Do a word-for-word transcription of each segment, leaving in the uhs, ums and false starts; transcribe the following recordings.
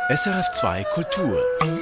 S R F zwei Kultur.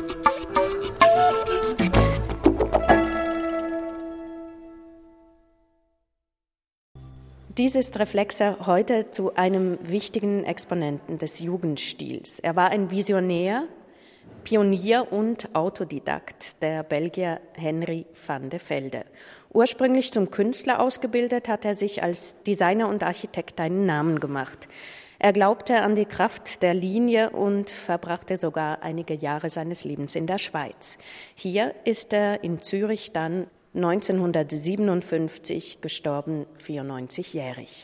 Dies ist Reflexe heute zu einem wichtigen Exponenten des Jugendstils. Er war ein Visionär, Pionier und Autodidakt, der Belgier Henry van de Velde. Ursprünglich zum Künstler ausgebildet, hat er sich als Designer und Architekt einen Namen gemacht. Er glaubte an die Kraft der Linie und verbrachte sogar einige Jahre seines Lebens in der Schweiz. Hier ist er in Zürich dann neunzehnhundertsiebenundfünfzig gestorben, vierundneunzigjährig.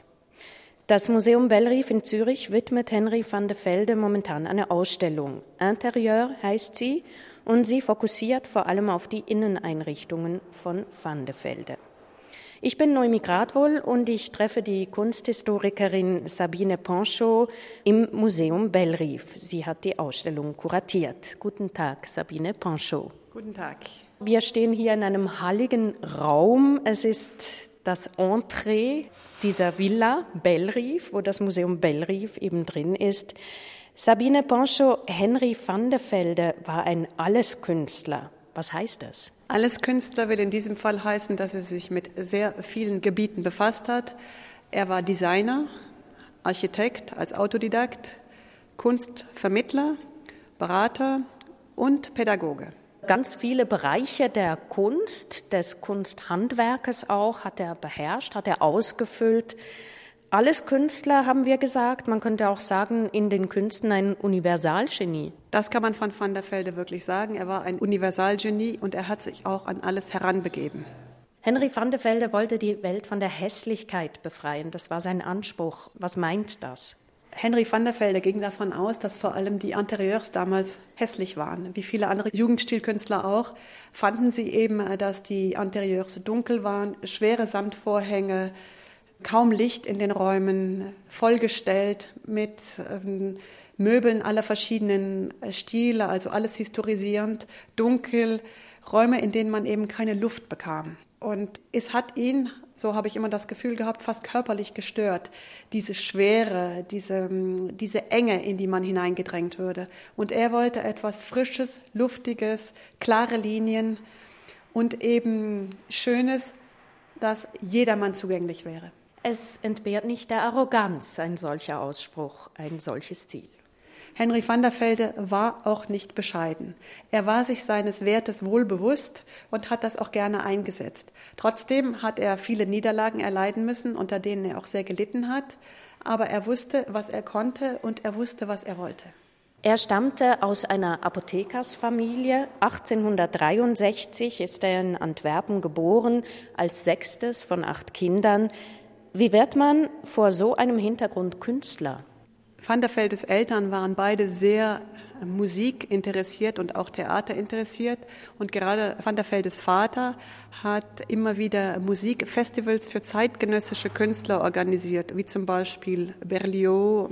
Das Museum Bellerive in Zürich widmet Henry van de Velde momentan eine Ausstellung. Interieur heißt sie und sie fokussiert vor allem auf die Inneneinrichtungen von van de Velde. Ich bin Noemi Gradwohl und ich treffe die Kunsthistorikerin Sabine Panchaud im Museum Bellerive. Sie hat die Ausstellung kuratiert. Guten Tag, Sabine Panchaud. Guten Tag. Wir stehen hier in einem halligen Raum. Es ist das Entree dieser Villa Bellerive, wo das Museum Bellerive eben drin ist. Sabine Panchaud, Henry van de Velde war ein Alleskünstler. Was heißt das? Alleskünstler will in diesem Fall heißen, dass er sich mit sehr vielen Gebieten befasst hat. Er war Designer, Architekt als Autodidakt, Kunstvermittler, Berater und Pädagoge. Ganz viele Bereiche der Kunst, des Kunsthandwerkes auch, hat er beherrscht, hat er ausgefüllt. Alles Künstler, haben wir gesagt. Man könnte auch sagen, in den Künsten ein Universalgenie. Das kann man von van der Velde wirklich sagen. Er war ein Universalgenie und er hat sich auch an alles heranbegeben. Henry van de Velde wollte die Welt von der Hässlichkeit befreien. Das war sein Anspruch. Was meint das? Henry van der Velde ging davon aus, dass vor allem die Interieurs damals hässlich waren. Wie viele andere Jugendstilkünstler auch, fanden sie eben, dass die Interieurs dunkel waren, schwere Samtvorhänge, kaum Licht in den Räumen, vollgestellt mit ähm, Möbeln aller verschiedenen Stile, also alles historisierend, dunkel, Räume, in denen man eben keine Luft bekam. Und es hat ihn, so habe ich immer das Gefühl gehabt, fast körperlich gestört, diese Schwere, diese, diese Enge, in die man hineingedrängt würde. Und er wollte etwas Frisches, Luftiges, klare Linien und eben Schönes, das jedermann zugänglich wäre. Es entbehrt nicht der Arroganz, ein solcher Ausspruch, ein solches Ziel. Henry van der Velde war auch nicht bescheiden. Er war sich seines Wertes wohl bewusst und hat das auch gerne eingesetzt. Trotzdem hat er viele Niederlagen erleiden müssen, unter denen er auch sehr gelitten hat. Aber er wusste, was er konnte und er wusste, was er wollte. Er stammte aus einer Apothekersfamilie. achtzehnhundertdreiundsechzig ist er in Antwerpen geboren, als sechstes von acht Kindern. Wie wird man vor so einem Hintergrund Künstler? Van der Veldes Eltern waren beide sehr musikinteressiert und auch Theater interessiert. Und gerade Van der Veldes Vater hat immer wieder Musikfestivals für zeitgenössische Künstler organisiert, wie zum Beispiel Berlioz,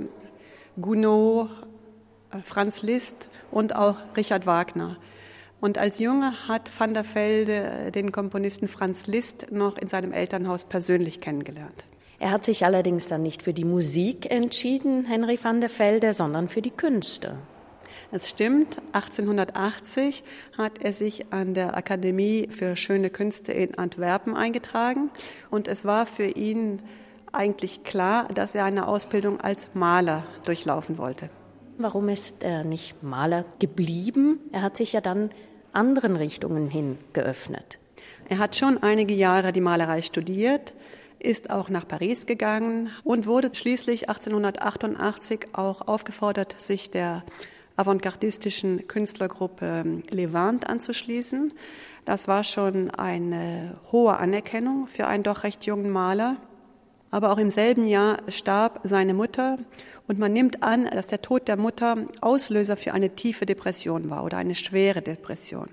Gounod, Franz Liszt und auch Richard Wagner. Und als Junge hat Van der Velde den Komponisten Franz Liszt noch in seinem Elternhaus persönlich kennengelernt. Er hat sich allerdings dann nicht für die Musik entschieden, Henry van de Velde, sondern für die Künste. Es stimmt, achtzehnhundertachtzig hat er sich an der Akademie für schöne Künste in Antwerpen eingetragen und es war für ihn eigentlich klar, dass er eine Ausbildung als Maler durchlaufen wollte. Warum ist er nicht Maler geblieben? Er hat sich ja dann anderen Richtungen hin geöffnet. Er hat schon einige Jahre die Malerei studiert, ist auch nach Paris gegangen und wurde schließlich achtzehnhundertachtundachtzig auch aufgefordert, sich der avantgardistischen Künstlergruppe Levant anzuschließen. Das war schon eine hohe Anerkennung für einen doch recht jungen Maler. Aber auch im selben Jahr starb seine Mutter und man nimmt an, dass der Tod der Mutter Auslöser für eine tiefe Depression war oder eine schwere Depression.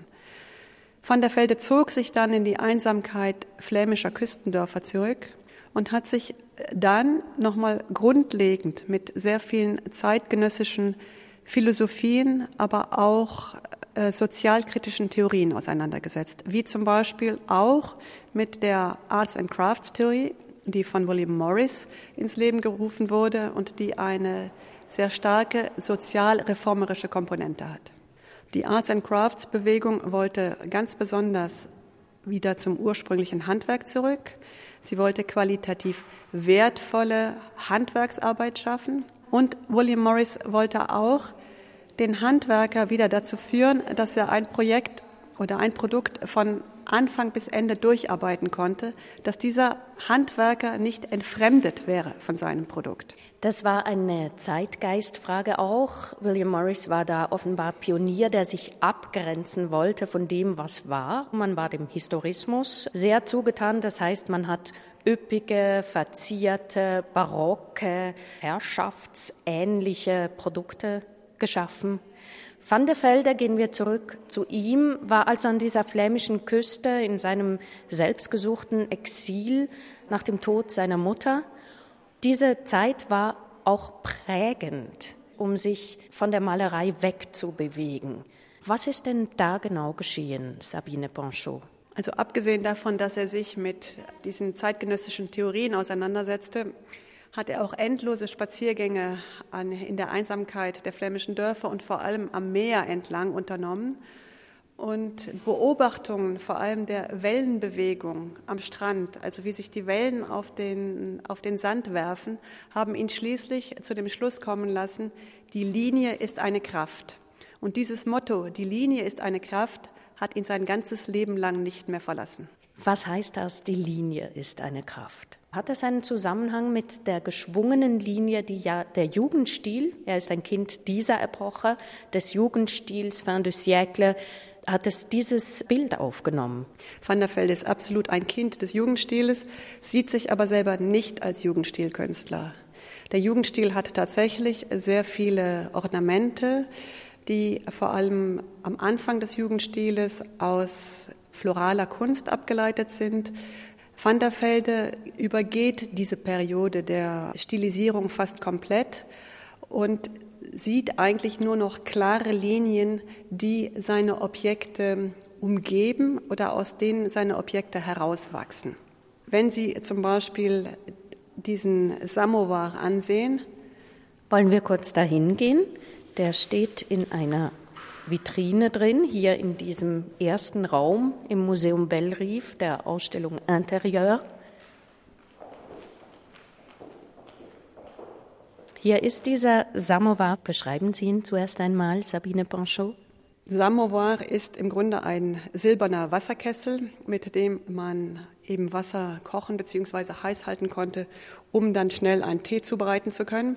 Van der Velde zog sich dann in die Einsamkeit flämischer Küstendörfer zurück und hat sich dann nochmal grundlegend mit sehr vielen zeitgenössischen Philosophien, aber auch äh, sozialkritischen Theorien auseinandergesetzt, wie zum Beispiel auch mit der Arts and Crafts Theorie, die von William Morris ins Leben gerufen wurde und die eine sehr starke sozial-reformerische Komponente hat. Die Arts and Crafts Bewegung wollte ganz besonders wieder zum ursprünglichen Handwerk zurück. Sie wollte qualitativ wertvolle Handwerksarbeit schaffen. Und William Morris wollte auch den Handwerker wieder dazu führen, dass er ein Projekt oder ein Produkt von Anfang bis Ende durcharbeiten konnte, dass dieser Handwerker nicht entfremdet wäre von seinem Produkt. Das war eine Zeitgeistfrage auch. William Morris war da offenbar Pionier, der sich abgrenzen wollte von dem, was war. Man war dem Historismus sehr zugetan. Das heißt, man hat üppige, verzierte, barocke, herrschaftsähnliche Produkte geschaffen. Van der Velde, gehen wir zurück zu ihm, war also an dieser flämischen Küste in seinem selbstgesuchten Exil nach dem Tod seiner Mutter. Diese Zeit war auch prägend, um sich von der Malerei wegzubewegen. Was ist denn da genau geschehen, Sabine Panchaud? Also abgesehen davon, dass er sich mit diesen zeitgenössischen Theorien auseinandersetzte, hat er auch endlose Spaziergänge an, in der Einsamkeit der flämischen Dörfer und vor allem am Meer entlang unternommen. Und Beobachtungen vor allem der Wellenbewegung am Strand, also wie sich die Wellen auf den, auf den Sand werfen, haben ihn schließlich zu dem Schluss kommen lassen, die Linie ist eine Kraft. Und dieses Motto, die Linie ist eine Kraft, hat ihn sein ganzes Leben lang nicht mehr verlassen. Was heißt das, die Linie ist eine Kraft? Hat das einen Zusammenhang mit der geschwungenen Linie, die ja der Jugendstil, er ist ein Kind dieser Epoche, des Jugendstils, fin du siècle, hat es dieses Bild aufgenommen? Van der Velde ist absolut ein Kind des Jugendstiles, sieht sich aber selber nicht als Jugendstilkünstler. Der Jugendstil hat tatsächlich sehr viele Ornamente, die vor allem am Anfang des Jugendstiles aus floraler Kunst abgeleitet sind. Van der Velde übergeht diese Periode der Stilisierung fast komplett und sieht eigentlich nur noch klare Linien, die seine Objekte umgeben oder aus denen seine Objekte herauswachsen. Wenn Sie zum Beispiel diesen Samovar ansehen. Wollen wir kurz dahin gehen? Der steht in einer Vitrine drin, hier in diesem ersten Raum im Museum Bellerive, der Ausstellung Intérieur. Hier ist dieser Samovar. Beschreiben Sie ihn zuerst einmal, Sabine Panchaud. Samovar ist im Grunde ein silberner Wasserkessel, mit dem man eben Wasser kochen bzw. heiß halten konnte, um dann schnell einen Tee zubereiten zu können.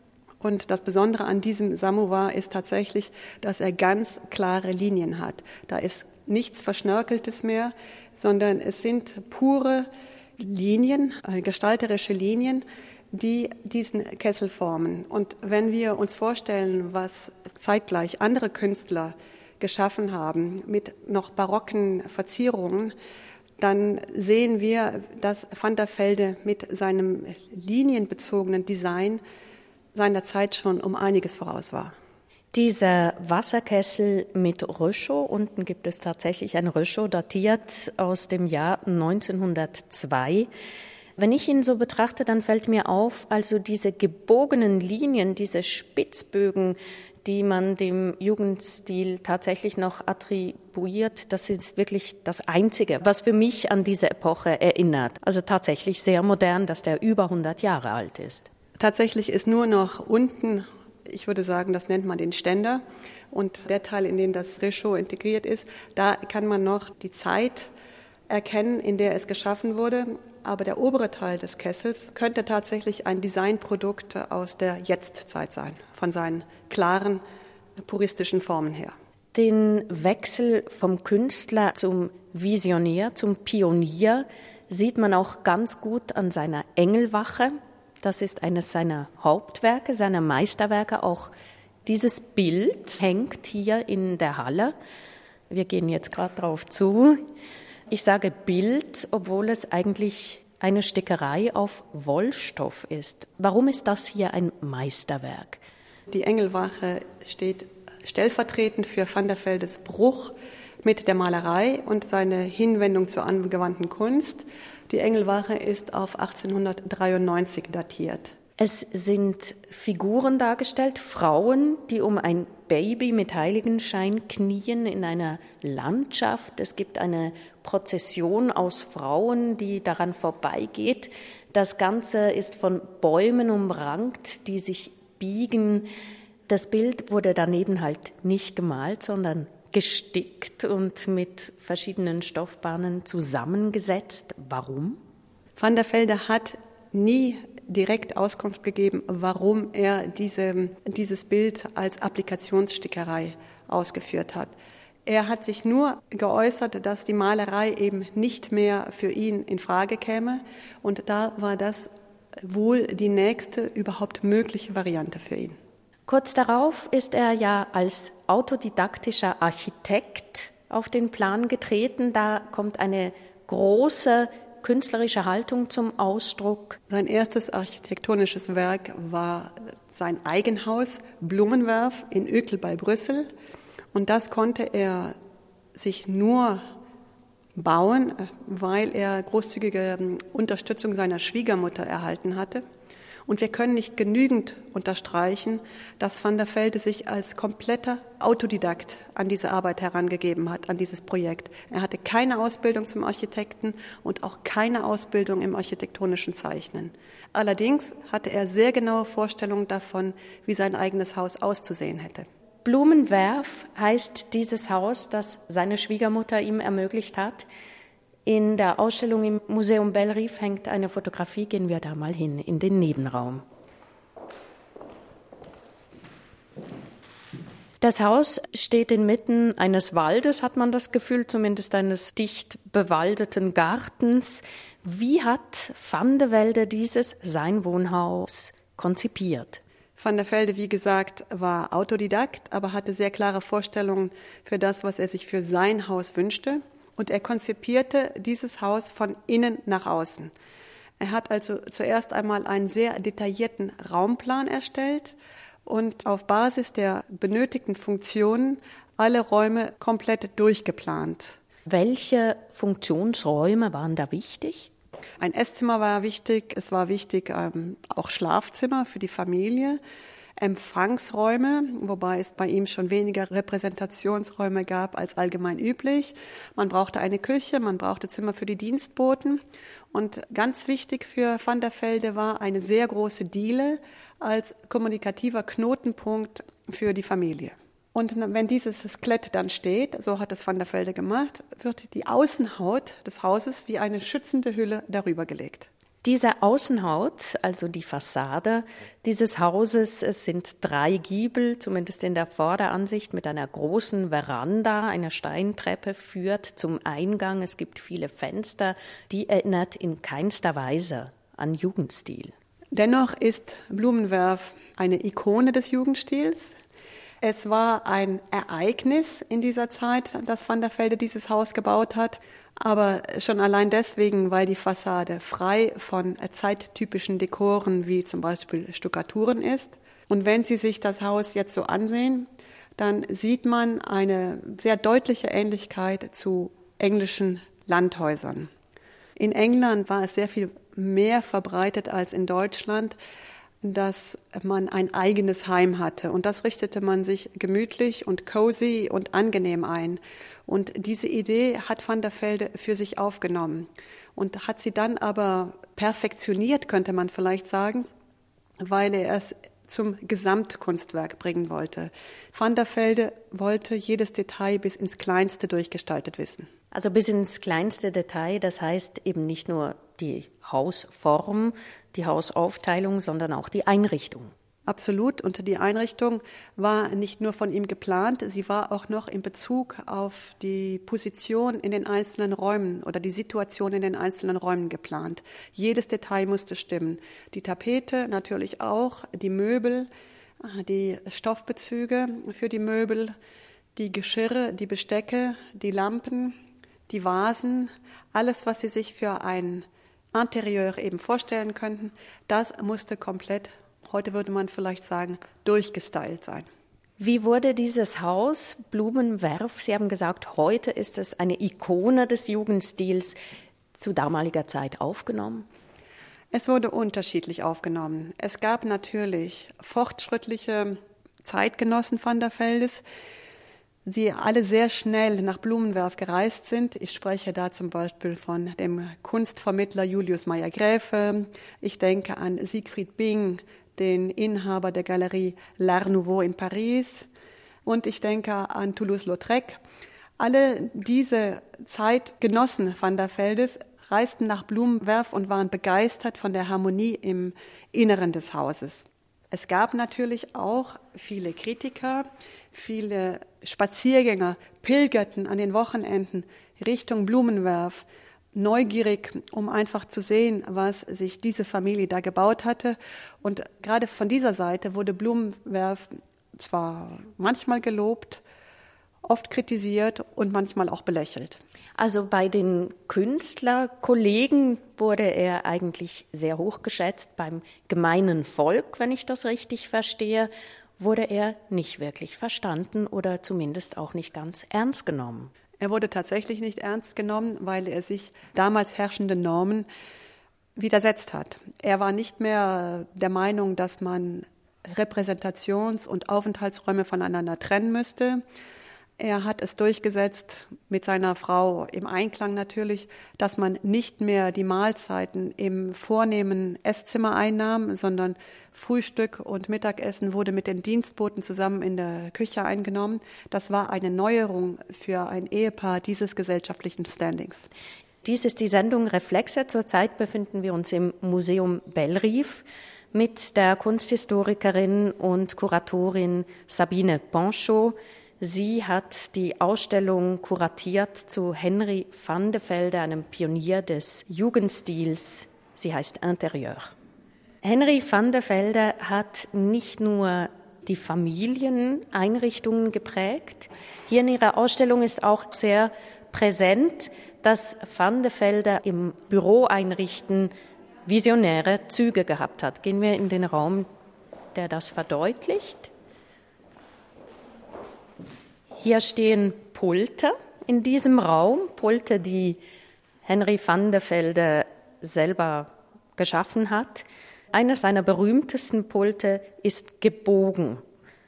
Und das Besondere an diesem Samovar ist tatsächlich, dass er ganz klare Linien hat. Da ist nichts Verschnörkeltes mehr, sondern es sind pure Linien, gestalterische Linien, die diesen Kessel formen. Und wenn wir uns vorstellen, was zeitgleich andere Künstler geschaffen haben mit noch barocken Verzierungen, dann sehen wir, dass Van der Velde mit seinem linienbezogenen Design seiner Zeit schon um einiges voraus war. Dieser Wasserkessel mit Röschel, unten gibt es tatsächlich ein Röschel, datiert aus dem Jahr neunzehnhundertzwei. Wenn ich ihn so betrachte, dann fällt mir auf, also diese gebogenen Linien, diese Spitzbögen, die man dem Jugendstil tatsächlich noch attribuiert, das ist wirklich das Einzige, was für mich an diese Epoche erinnert. Also tatsächlich sehr modern, dass der über hundert Jahre alt ist. Tatsächlich ist nur noch unten, ich würde sagen, das nennt man den Ständer, und der Teil, in den das Réchaud integriert ist, da kann man noch die Zeit erkennen, in der es geschaffen wurde. Aber der obere Teil des Kessels könnte tatsächlich ein Designprodukt aus der Jetztzeit sein, von seinen klaren, puristischen Formen her. Den Wechsel vom Künstler zum Visionär, zum Pionier, sieht man auch ganz gut an seiner Engelwache. Das ist eines seiner Hauptwerke, seiner Meisterwerke. Auch dieses Bild hängt hier in der Halle. Wir gehen jetzt gerade drauf zu. Ich sage Bild, obwohl es eigentlich eine Stickerei auf Wollstoff ist. Warum ist das hier ein Meisterwerk? Die Engelwache steht stellvertretend für Van der Veldes Bruch mit der Malerei und seine Hinwendung zur angewandten Kunst. Die Engelwache ist auf achtzehnhundertdreiundneunzig datiert. Es sind Figuren dargestellt, Frauen, die um ein Baby mit Heiligenschein knien in einer Landschaft. Es gibt eine Prozession aus Frauen, die daran vorbeigeht. Das Ganze ist von Bäumen umrankt, die sich biegen. Das Bild wurde daneben halt nicht gemalt, sondern gestickt und mit verschiedenen Stoffbahnen zusammengesetzt. Warum? Van der Velde hat nie direkt Auskunft gegeben, warum er diese, dieses Bild als Applikationsstickerei ausgeführt hat. Er hat sich nur geäußert, dass die Malerei eben nicht mehr für ihn in Frage käme. Und da war das wohl die nächste überhaupt mögliche Variante für ihn. Kurz darauf ist er ja als autodidaktischer Architekt auf den Plan getreten. Da kommt eine große künstlerische Haltung zum Ausdruck. Sein erstes architektonisches Werk war sein Eigenhaus Blumenwerf in Uckel bei Brüssel. Und das konnte er sich nur bauen, weil er großzügige Unterstützung seiner Schwiegermutter erhalten hatte. Und wir können nicht genügend unterstreichen, dass Van der Velde sich als kompletter Autodidakt an diese Arbeit herangegeben hat, an dieses Projekt. Er hatte keine Ausbildung zum Architekten und auch keine Ausbildung im architektonischen Zeichnen. Allerdings hatte er sehr genaue Vorstellungen davon, wie sein eigenes Haus auszusehen hätte. Blumenwerf heißt dieses Haus, das seine Schwiegermutter ihm ermöglicht hat. In der Ausstellung im Museum Bellerive hängt eine Fotografie, gehen wir da mal hin, in den Nebenraum. Das Haus steht inmitten eines Waldes, hat man das Gefühl, zumindest eines dicht bewaldeten Gartens. Wie hat Van der Velde dieses, sein Wohnhaus, konzipiert? Van der Velde, wie gesagt, war Autodidakt, aber hatte sehr klare Vorstellungen für das, was er sich für sein Haus wünschte. Und er konzipierte dieses Haus von innen nach außen. Er hat also zuerst einmal einen sehr detaillierten Raumplan erstellt und auf Basis der benötigten Funktionen alle Räume komplett durchgeplant. Welche Funktionsräume waren da wichtig? Ein Esszimmer war wichtig, es war wichtig ähm, auch Schlafzimmer für die Familie, Empfangsräume, wobei es bei ihm schon weniger Repräsentationsräume gab als allgemein üblich. Man brauchte eine Küche, man brauchte Zimmer für die Dienstboten. Und ganz wichtig für Van der Velde war eine sehr große Diele als kommunikativer Knotenpunkt für die Familie. Und wenn dieses Skelett dann steht, so hat es Van der Velde gemacht, wird die Außenhaut des Hauses wie eine schützende Hülle darüber gelegt. Diese Außenhaut, also die Fassade dieses Hauses, es sind drei Giebel, zumindest in der Vorderansicht, mit einer großen Veranda, einer Steintreppe führt zum Eingang. Es gibt viele Fenster, die erinnert in keinster Weise an Jugendstil. Dennoch ist Blumenwerf eine Ikone des Jugendstils. Es war ein Ereignis in dieser Zeit, dass Van der Velde dieses Haus gebaut hat. Aber schon allein deswegen, weil die Fassade frei von zeittypischen Dekoren wie zum Beispiel Stuckaturen ist. Und wenn Sie sich das Haus jetzt so ansehen, dann sieht man eine sehr deutliche Ähnlichkeit zu englischen Landhäusern. In England war es sehr viel mehr verbreitet als in Deutschland, dass man ein eigenes Heim hatte. Und das richtete man sich gemütlich und cozy und angenehm ein. Und diese Idee hat Van der Velde für sich aufgenommen und hat sie dann aber perfektioniert, könnte man vielleicht sagen, weil er es zum Gesamtkunstwerk bringen wollte. Van der Velde wollte jedes Detail bis ins Kleinste durchgestaltet wissen. Also bis ins kleinste Detail, das heißt eben nicht nur die Hausform, die Hausaufteilung, sondern auch die Einrichtung. Absolut. Und die Einrichtung war nicht nur von ihm geplant, sie war auch noch in Bezug auf die Position in den einzelnen Räumen oder die Situation in den einzelnen Räumen geplant. Jedes Detail musste stimmen. Die Tapete natürlich auch, die Möbel, die Stoffbezüge für die Möbel, die Geschirre, die Bestecke, die Lampen, die Vasen, alles, was Sie sich für ein Interieur eben vorstellen könnten, das musste komplett, heute würde man vielleicht sagen, durchgestylt sein. Wie wurde dieses Haus Blumenwerf, Sie haben gesagt, heute ist es eine Ikone des Jugendstils, zu damaliger Zeit aufgenommen? Es wurde unterschiedlich aufgenommen. Es gab natürlich fortschrittliche Zeitgenossen Van der Veldes, die alle sehr schnell nach Blumenwerf gereist sind. Ich spreche da zum Beispiel von dem Kunstvermittler Julius Meyer-Gräfe. Ich denke an Siegfried Bing, den Inhaber der Galerie L'Art Nouveau in Paris. Und ich denke an Toulouse-Lautrec. Alle diese Zeitgenossen Van der Veldes reisten nach Blumenwerf und waren begeistert von der Harmonie im Inneren des Hauses. Es gab natürlich auch viele Kritiker, viele Spaziergänger pilgerten an den Wochenenden Richtung Blumenwerf, neugierig, um einfach zu sehen, was sich diese Familie da gebaut hatte. Und gerade von dieser Seite wurde Blumenwerf zwar manchmal gelobt, oft kritisiert und manchmal auch belächelt. Also bei den Künstlerkollegen wurde er eigentlich sehr hoch geschätzt. Beim gemeinen Volk, wenn ich das richtig verstehe, wurde er nicht wirklich verstanden oder zumindest auch nicht ganz ernst genommen. Er wurde tatsächlich nicht ernst genommen, weil er sich damals herrschenden Normen widersetzt hat. Er war nicht mehr der Meinung, dass man Repräsentations- und Aufenthaltsräume voneinander trennen müsste. Er hat es durchgesetzt mit seiner Frau im Einklang natürlich, dass man nicht mehr die Mahlzeiten im vornehmen Esszimmer einnahm, sondern Frühstück und Mittagessen wurde mit den Dienstboten zusammen in der Küche eingenommen. Das war eine Neuerung für ein Ehepaar dieses gesellschaftlichen Standings. Dies ist die Sendung Reflexe. Zurzeit befinden wir uns im Museum Bellerive mit der Kunsthistorikerin und Kuratorin Sabine Panchaud. Sie hat die Ausstellung kuratiert zu Henry van de Velde, einem Pionier des Jugendstils. Sie heißt Intérieur. Henry van de Velde hat nicht nur die Familieneinrichtungen geprägt. Hier in ihrer Ausstellung ist auch sehr präsent, dass van de Velde im Büroeinrichten visionäre Züge gehabt hat. Gehen wir in den Raum, der das verdeutlicht. Hier stehen Pulte in diesem Raum, Pulte, die Henry van de Velde selber geschaffen hat. Eines seiner berühmtesten Pulte ist gebogen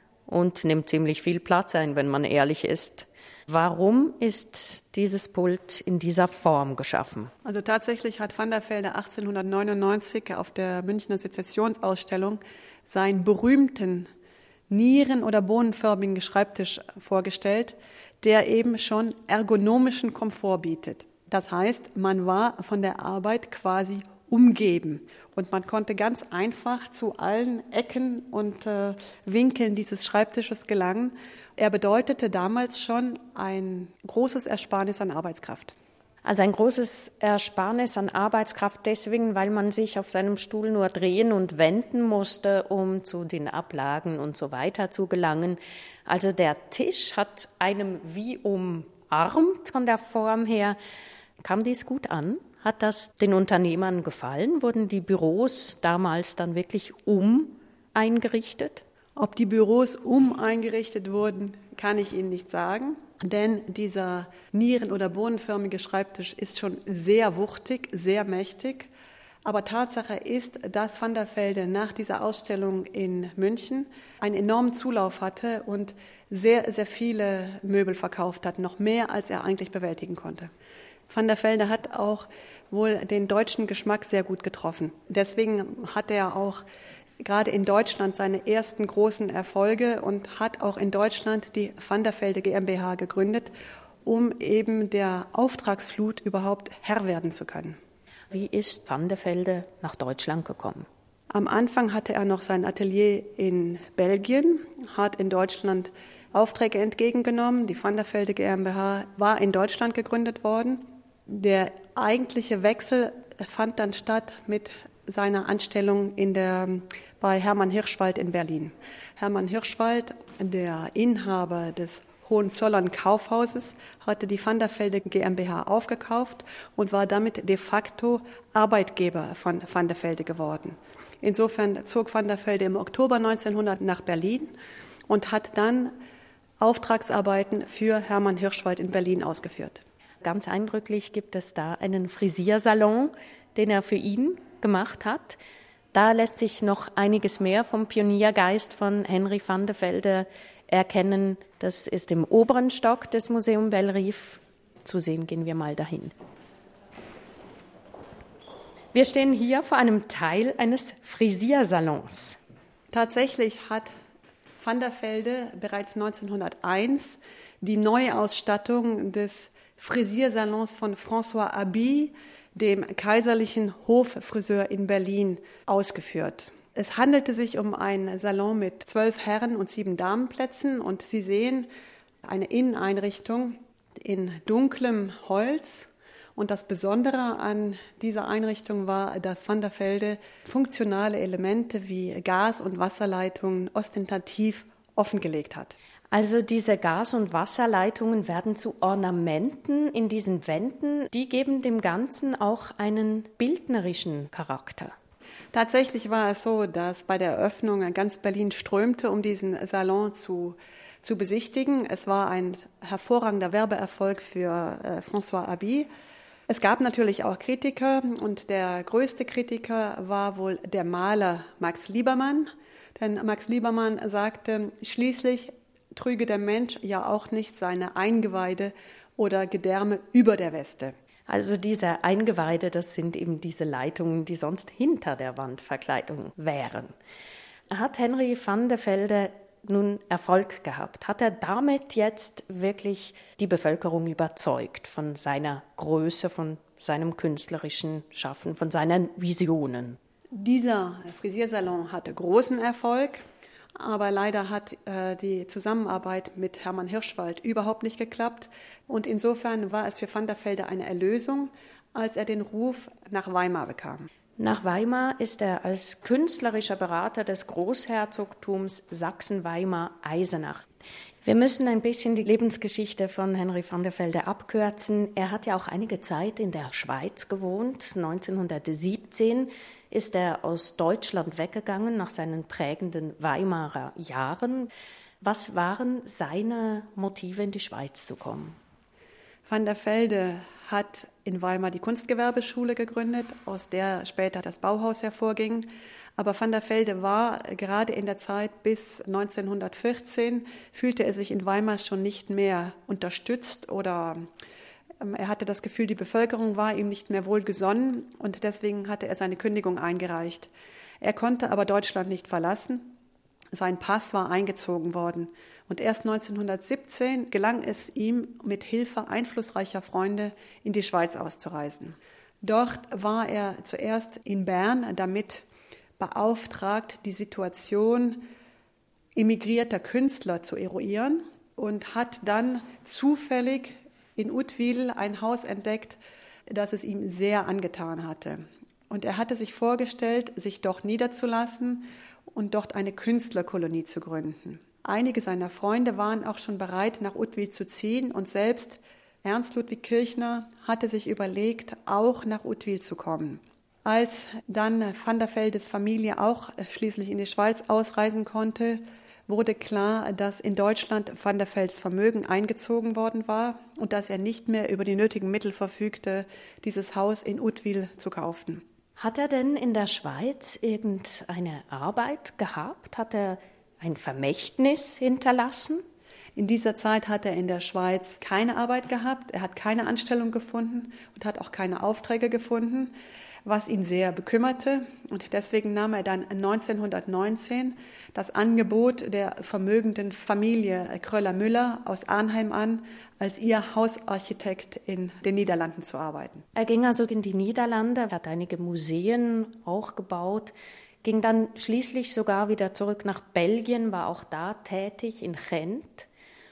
und nimmt ziemlich viel Platz ein, wenn man ehrlich ist. Warum ist dieses Pult in dieser Form geschaffen? Also tatsächlich hat van der Velde achtzehnhundertneunundneunzig auf der Münchner Sezessionsausstellung seinen berühmten Nieren- oder bohnenförmigen Schreibtisch vorgestellt, der eben schon ergonomischen Komfort bietet. Das heißt, man war von der Arbeit quasi umgeben und man konnte ganz einfach zu allen Ecken und äh, Winkeln dieses Schreibtisches gelangen. Er bedeutete damals schon ein großes Ersparnis an Arbeitskraft. Also ein großes Ersparnis an Arbeitskraft deswegen, weil man sich auf seinem Stuhl nur drehen und wenden musste, um zu den Ablagen und so weiter zu gelangen. Also der Tisch hat einem wie umarmt von der Form her. Kam dies gut an? Hat das den Unternehmern gefallen? Wurden die Büros damals dann wirklich umeingerichtet? Ob die Büros umeingerichtet wurden, kann ich Ihnen nicht sagen. Denn dieser nieren- oder bohnenförmige Schreibtisch ist schon sehr wuchtig, sehr mächtig. Aber Tatsache ist, dass van der Velde nach dieser Ausstellung in München einen enormen Zulauf hatte und sehr, sehr viele Möbel verkauft hat, noch mehr, als er eigentlich bewältigen konnte. Van der Velde hat auch wohl den deutschen Geschmack sehr gut getroffen. Deswegen hat er auch gerade in Deutschland seine ersten großen Erfolge und hat auch in Deutschland die Van der Velde GmbH gegründet, um eben der Auftragsflut überhaupt Herr werden zu können. Wie ist van der Velde nach Deutschland gekommen? Am Anfang hatte er noch sein Atelier in Belgien, hat in Deutschland Aufträge entgegengenommen. Die Van der Velde GmbH war in Deutschland gegründet worden. Der eigentliche Wechsel fand dann statt mit seiner Anstellung in der, bei Hermann Hirschwald in Berlin. Hermann Hirschwald, der Inhaber des Hohenzollern Kaufhauses, hatte die Van der Velde GmbH aufgekauft und war damit de facto Arbeitgeber von Van der Velde geworden. Insofern zog Van der Velde im Oktober neunzehnhundert nach Berlin und hat dann Auftragsarbeiten für Hermann Hirschwald in Berlin ausgeführt. Ganz eindrücklich gibt es da einen Frisiersalon, den er für ihn gemacht hat. Da lässt sich noch einiges mehr vom Pioniergeist von Henry van der Velde erkennen. Das ist im oberen Stock des Museum Bellerive. Zu sehen, gehen wir mal dahin. Wir stehen hier vor einem Teil eines Frisiersalons. Tatsächlich hat van der Velde bereits neunzehnhunderteins die Neuausstattung des Frisiersalons von François Haby, dem kaiserlichen Hoffriseur in Berlin, ausgeführt. Es handelte sich um einen Salon mit zwölf Herren- und sieben Damenplätzen und Sie sehen eine Inneneinrichtung in dunklem Holz. Und das Besondere an dieser Einrichtung war, dass van der Velde funktionale Elemente wie Gas- und Wasserleitungen ostentativ offengelegt hat. Also diese Gas- und Wasserleitungen werden zu Ornamenten in diesen Wänden. Die geben dem Ganzen auch einen bildnerischen Charakter. Tatsächlich war es so, dass bei der Eröffnung ganz Berlin strömte, um diesen Salon zu, zu besichtigen. Es war ein hervorragender Werbeerfolg für äh, François Haby. Es gab natürlich auch Kritiker und der größte Kritiker war wohl der Maler Max Liebermann. Denn Max Liebermann sagte, schließlich trüge der Mensch ja auch nicht seine Eingeweide oder Gedärme über der Weste. Also diese Eingeweide, das sind eben diese Leitungen, die sonst hinter der Wandverkleidung wären. Hat Henry van der Velde nun Erfolg gehabt? Hat er damit jetzt wirklich die Bevölkerung überzeugt von seiner Größe, von seinem künstlerischen Schaffen, von seinen Visionen? Dieser Frisiersalon hatte großen Erfolg, aber leider hat äh, die Zusammenarbeit mit Hermann Hirschwald überhaupt nicht geklappt. Und insofern war es für van der Velde eine Erlösung, als er den Ruf nach Weimar bekam. Nach Weimar ist er als künstlerischer Berater des Großherzogtums Sachsen-Weimar-Eisenach. Wir müssen ein bisschen die Lebensgeschichte von Henry van der Velde abkürzen. Er hat ja auch einige Zeit in der Schweiz gewohnt. neunzehnhundertsiebzehn ist er aus Deutschland weggegangen nach seinen prägenden Weimarer Jahren. Was waren seine Motive, in die Schweiz zu kommen? Van der Velde hat in Weimar die Kunstgewerbeschule gegründet, aus der später das Bauhaus hervorging. Aber van der Velde war gerade in der Zeit bis neunzehnhundertvierzehn, fühlte er sich in Weimar schon nicht mehr unterstützt oder er hatte das Gefühl, die Bevölkerung war ihm nicht mehr wohlgesonnen und deswegen hatte er seine Kündigung eingereicht. Er konnte aber Deutschland nicht verlassen. Sein Pass war eingezogen worden. Und erst neunzehnhundertsiebzehn gelang es ihm, mit Hilfe einflussreicher Freunde in die Schweiz auszureisen. Dort war er zuerst in Bern damit beauftragt, die Situation emigrierter Künstler zu eruieren und hat dann zufällig in Huttwil ein Haus entdeckt, das es ihm sehr angetan hatte. Und er hatte sich vorgestellt, sich dort niederzulassen und dort eine Künstlerkolonie zu gründen. Einige seiner Freunde waren auch schon bereit, nach Huttwil zu ziehen und selbst Ernst Ludwig Kirchner hatte sich überlegt, auch nach Huttwil zu kommen. Als dann van der Veldes Familie auch schließlich in die Schweiz ausreisen konnte, wurde klar, dass in Deutschland van der Velds Vermögen eingezogen worden war und dass er nicht mehr über die nötigen Mittel verfügte, dieses Haus in Huttwil zu kaufen. Hat er denn in der Schweiz irgendeine Arbeit gehabt? Hat er ein Vermächtnis hinterlassen? In dieser Zeit hat er in der Schweiz keine Arbeit gehabt, er hat keine Anstellung gefunden und hat auch keine Aufträge gefunden, was ihn sehr bekümmerte. Und deswegen nahm er dann neunzehnhundertneunzehn das Angebot der vermögenden Familie Kröller-Müller aus Arnheim an, als ihr Hausarchitekt in den Niederlanden zu arbeiten. Er ging also in die Niederlande, hat einige Museen auch gebaut, ging dann schließlich sogar wieder zurück nach Belgien, war auch da tätig in Gent.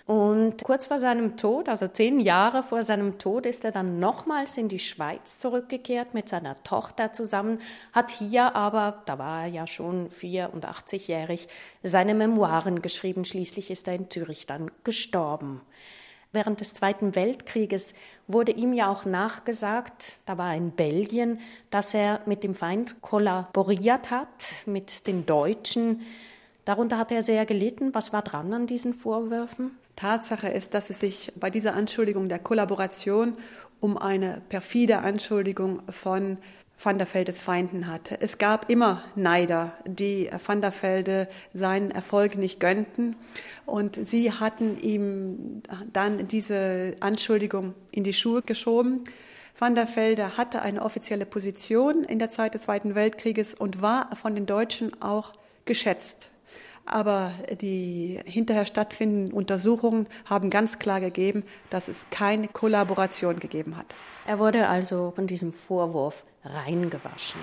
Und kurz vor seinem Tod, also zehn Jahre vor seinem Tod, ist er dann nochmals in die Schweiz zurückgekehrt mit seiner Tochter zusammen, hat hier aber, da war er ja schon vierundachtzigjährig, seine Memoiren geschrieben. Schließlich ist er in Zürich dann gestorben. Während des Zweiten Weltkrieges wurde ihm ja auch nachgesagt, da war er in Belgien, dass er mit dem Feind kollaboriert hat, mit den Deutschen. Darunter hat er sehr gelitten. Was war dran an diesen Vorwürfen? Tatsache ist, dass es sich bei dieser Anschuldigung der Kollaboration um eine perfide Anschuldigung von Van der Veldes Feinden hatte. Es gab immer Neider, die Van der Velde seinen Erfolg nicht gönnten. Und sie hatten ihm dann diese Anschuldigung in die Schuhe geschoben. Van der Velde hatte eine offizielle Position in der Zeit des Zweiten Weltkrieges und war von den Deutschen auch geschätzt. Aber die hinterher stattfindenden Untersuchungen haben ganz klar gegeben, dass es keine Kollaboration gegeben hat. Er wurde also von diesem Vorwurf reingewaschen.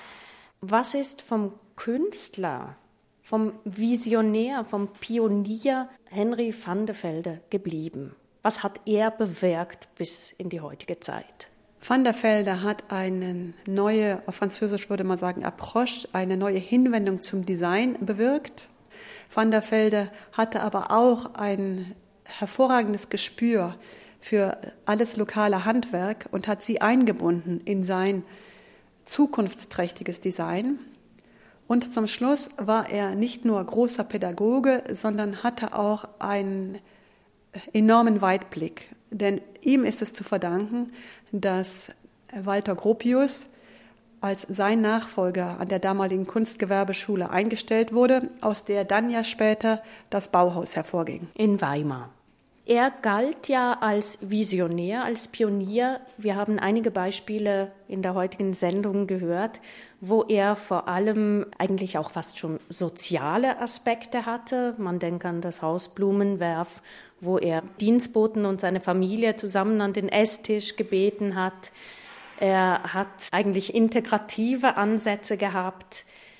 Was ist vom Künstler, vom Visionär, vom Pionier Henry van der Velde geblieben? Was hat er bewirkt bis in die heutige Zeit? Van der Velde hat eine neue, auf Französisch würde man sagen, Approche, eine neue Hinwendung zum Design bewirkt. Van der Velde hatte aber auch ein hervorragendes Gespür für alles lokale Handwerk und hat sie eingebunden in sein zukunftsträchtiges Design. Und zum Schluss war er nicht nur großer Pädagoge, sondern hatte auch einen enormen Weitblick. Denn ihm ist es zu verdanken, dass Walter Gropius als sein Nachfolger an der damaligen Kunstgewerbeschule eingestellt wurde, aus der dann ja später das Bauhaus hervorging. In Weimar. Er galt ja als Visionär, als Pionier. Wir haben einige Beispiele in der heutigen Sendung gehört, wo er vor allem eigentlich auch fast schon soziale Aspekte hatte. Man denkt an das Haus Blumenwerf, wo er Dienstboten und seine Familie zusammen an den Esstisch gebeten hat. Er hat eigentlich integrative Ansätze gehabt.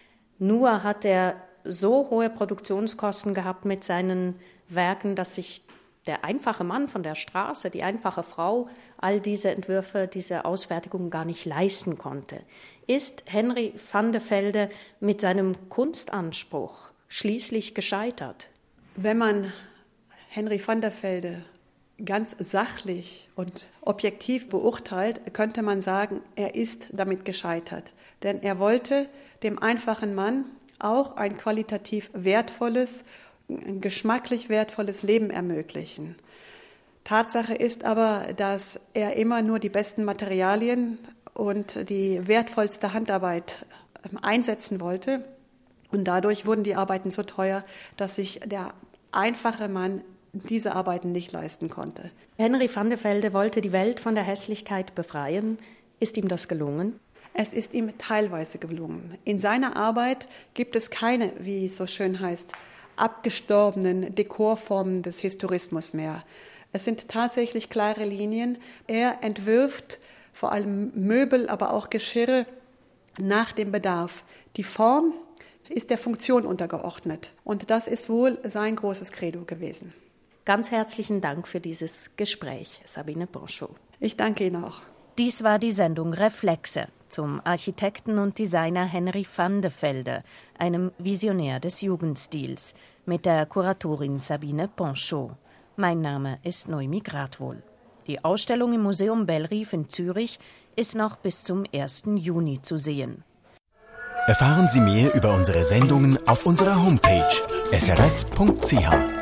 Nur hat er so hohe Produktionskosten gehabt mit seinen Werken, dass sich der einfache Mann von der Straße, die einfache Frau, all diese Entwürfe, diese Ausfertigungen gar nicht leisten konnte. Ist Henry van der Velde mit seinem Kunstanspruch schließlich gescheitert? Wenn man Henry van der Velde ganz sachlich und objektiv beurteilt, könnte man sagen, er ist damit gescheitert. Denn er wollte dem einfachen Mann auch ein qualitativ wertvolles, ein geschmacklich wertvolles Leben ermöglichen. Tatsache ist aber, dass er immer nur die besten Materialien und die wertvollste Handarbeit einsetzen wollte. Und dadurch wurden die Arbeiten so teuer, dass sich der einfache Mann diese Arbeiten nicht leisten konnte. Henry van der Velde wollte die Welt von der Hässlichkeit befreien. Ist ihm das gelungen? Es ist ihm teilweise gelungen. In seiner Arbeit gibt es keine, wie es so schön heißt, abgestorbenen Dekorformen des Historismus mehr. Es sind tatsächlich klare Linien. Er entwirft vor allem Möbel, aber auch Geschirre nach dem Bedarf. Die Form ist der Funktion untergeordnet. Und das ist wohl sein großes Credo gewesen. Ganz herzlichen Dank für dieses Gespräch, Sabine Bonchot. Ich danke Ihnen auch. Dies war die Sendung Reflexe zum Architekten und Designer Henry van der Velde, einem Visionär des Jugendstils, mit der Kuratorin Sabine Bonchot. Mein Name ist Noemi Gradwohl. Die Ausstellung im Museum Bellerive in Zürich ist noch bis zum ersten Juni zu sehen. Erfahren Sie mehr über unsere Sendungen auf unserer Homepage s r f punkt c h.